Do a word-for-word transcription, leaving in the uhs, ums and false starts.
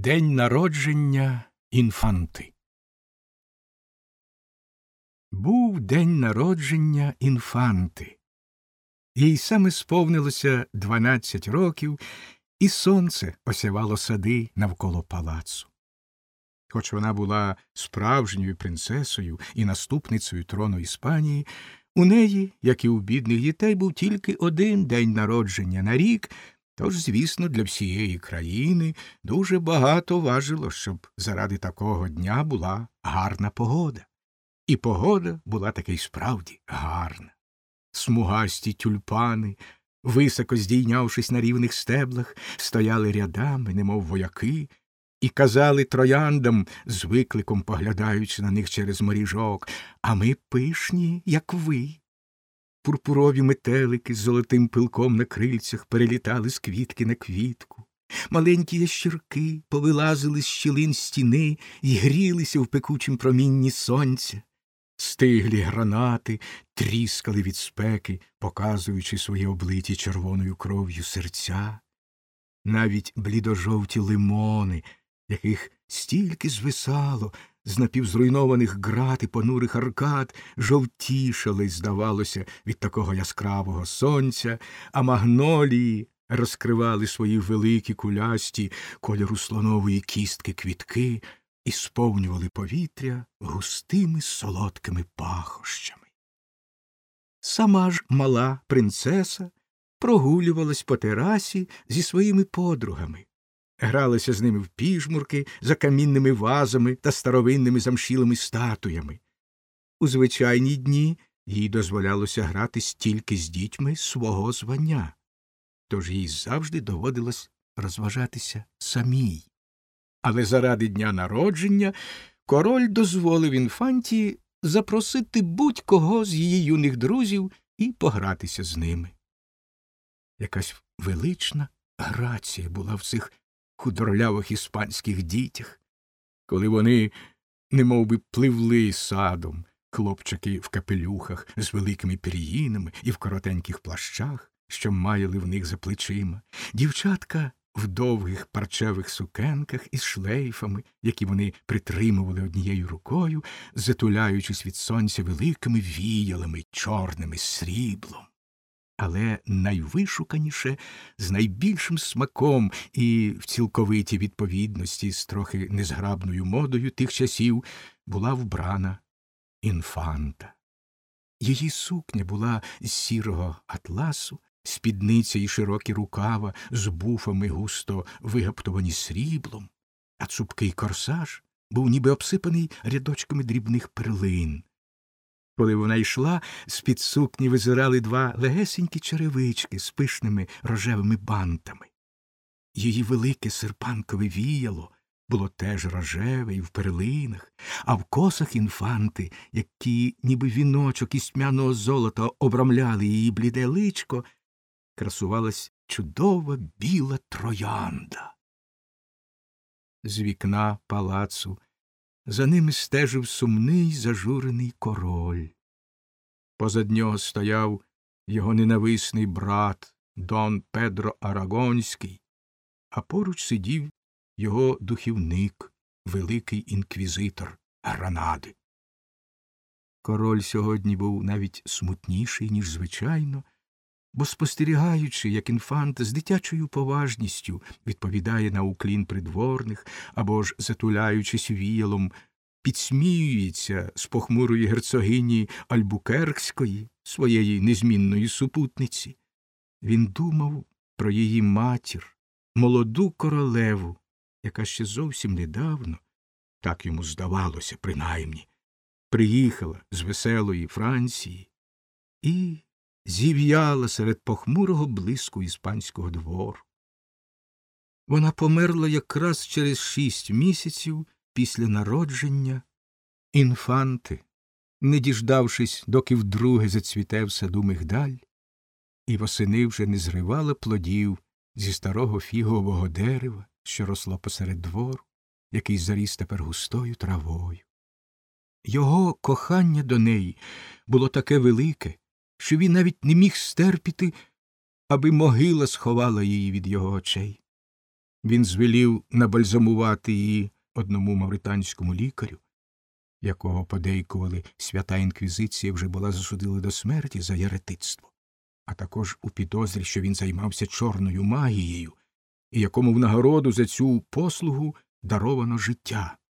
День народження інфанти. Був день народження інфанти. Їй саме сповнилося дванадцять років, і сонце осявало сади навколо палацу. Хоч вона була справжньою принцесою і наступницею трону Іспанії, у неї, як і у бідних дітей, був тільки один день народження на рік, тож, звісно, для всієї країни дуже багато важило, щоб заради такого дня була гарна погода. І погода була таки й справді гарна. Смугасті тюльпани, високо здійнявшись на рівних стеблах, стояли рядами, немов вояки, і казали трояндам, з викликом поглядаючи на них через моріжок: «А ми пишні, як ви». Пурпурові метелики з золотим пилком на крильцях перелітали з квітки на квітку. Маленькі ящірки повилазили з щілин стіни і грілися в пекучім промінні сонця. Стиглі гранати тріскали від спеки, показуючи свої облиті червоною кров'ю серця. Навіть блідожовті лимони, яких стільки звисало з напівзруйнованих град і понурих аркад, жовтішали, здавалося, від такого яскравого сонця, а магнолії розкривали свої великі кулясті кольору слонової кістки квітки і сповнювали повітря густими солодкими пахощами. Сама ж мала принцеса прогулювалась по терасі зі своїми подругами, гралася з ними в піжмурки за камінними вазами та старовинними замшілими статуями. У звичайні дні їй дозволялося гратись тільки з дітьми свого звання, тож їй завжди доводилось розважатися самій. Але заради дня народження король дозволив інфанті запросити будь-кого з її юних друзів і погратися з ними. Якась велична грація була в цих худорлявих іспанських дітях, коли вони немовби пливли садом, хлопчики в капелюхах з великими пір'їнами і в коротеньких плащах, що маяли в них за плечима, дівчатка в довгих парчевих сукенках із шлейфами, які вони притримували однією рукою, затуляючись від сонця великими віялами, чорними з сріблом. Але найвишуканіше, з найбільшим смаком і в цілковитій відповідності з трохи незграбною модою тих часів була вбрана інфанта. Її сукня була з сірого атласу, спідниця і широкі рукава з буфами густо вигаптовані сріблом, а цупкий корсаж був ніби обсипаний рядочками дрібних перлин. Коли вона йшла, з-під сукні визирали два легесенькі черевички з пишними рожевими бантами. Її велике серпанкове віяло було теж рожеве і в перлинах, а в косах інфанти, які ніби віночок із тьмяного золота обрамляли її бліде личко, красувалась чудова біла троянда. З вікна палацу за ними стежив сумний зажурений король. Позад нього стояв його ненависний брат Дон Педро Арагонський, а поруч сидів його духівник, великий інквізитор Гранади. Король сьогодні був навіть смутніший, ніж звичайно, бо, спостерігаючи, як інфант з дитячою поважністю відповідає на уклін придворних, або ж, затуляючись віялом, підсміюється з похмурої герцогині Альбукеркської, своєї незмінної супутниці, він думав про її матір, молоду королеву, яка ще зовсім недавно, так йому здавалося принаймні, приїхала з веселої Франції і зів'яла серед похмурого блиску іспанського двору. Вона померла якраз через шість місяців після народження інфанти, не діждавшись, доки вдруге зацвіте в саду мигдаль, і восени вже не зривала плодів зі старого фігового дерева, що росло посеред двору, який заріс тепер густою травою. Його кохання до неї було таке велике, що він навіть не міг стерпіти, аби могила сховала її від його очей. Він звелів набальзамувати її одному мавританському лікарю, якого подейкували свята інквізиція вже була засудила до смерті за єретицтво, а також у підозрі, що він займався чорною магією, і якому в нагороду за цю послугу даровано життя.